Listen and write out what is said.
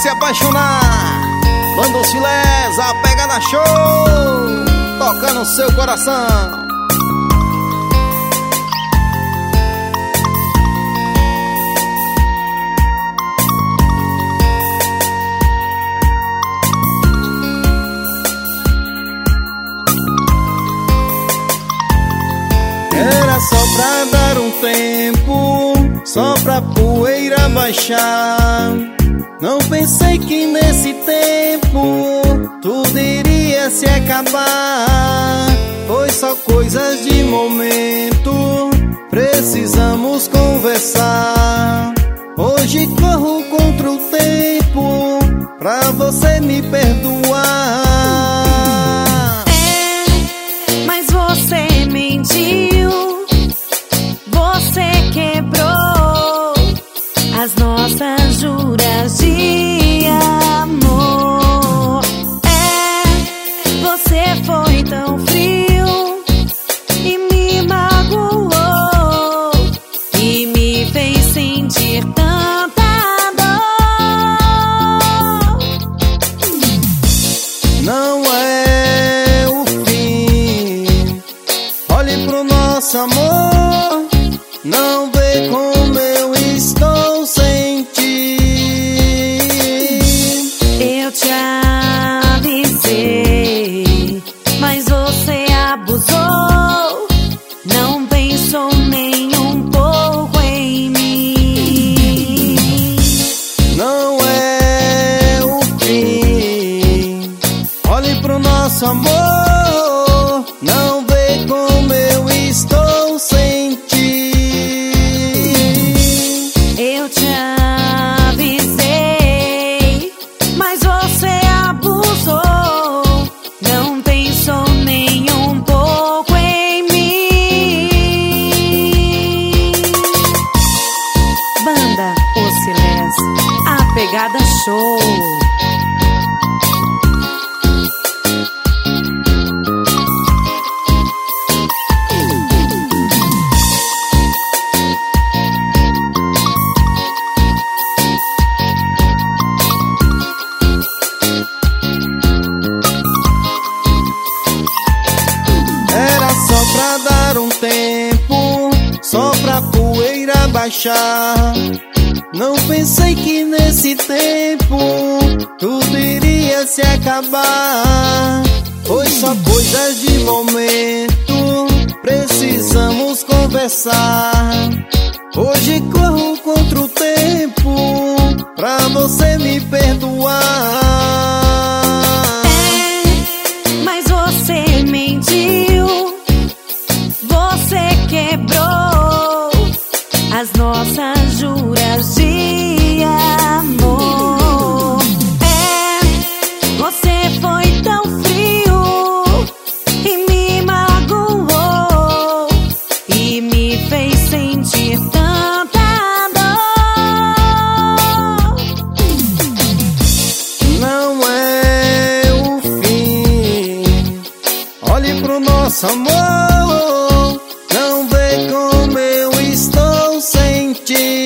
se apaixonar. Banda Os Filés, a pegada show, toca no seu coração. Era só pra dar um tempo, só pra poeira baixar. Não pensei que nesse tempo tudo iria se acabar. Foi só coisas de momento, precisamos conversar. Hoje corro contra o tempo pra você me perdoar. Mas você mentiu, você quebrou as nossas juras de amor. Você foi tão frio e me magoou e me fez sentir tanta dor. Não é o fim, olhe pro nosso amor, não vê como eu estou sem ti. Eu te avisei, mas você abusou, não pensou nem um pouco em mim. Não é o fim, olhe pro nosso amor, não vê como eu estou sem ti. Eu te avisei, mas você abusou, não pensou nem um pouco em mim. Banda Os Filés, a pegada show. Era só pra dar um tempo, só pra poeira baixar. Não pensei que nesse tempo tudo iria se acabar. Foi só coisas de momento, precisamos conversar. Hoje corro contra o tempo pra você me perdoar. Mas você mentiu, você quebrou as nossas juras de amor. Você foi tão frio e me magoou e me fez sentir tanta dor. Não é o fim, olhe pro nosso amor, não vê como eu estou sem ti.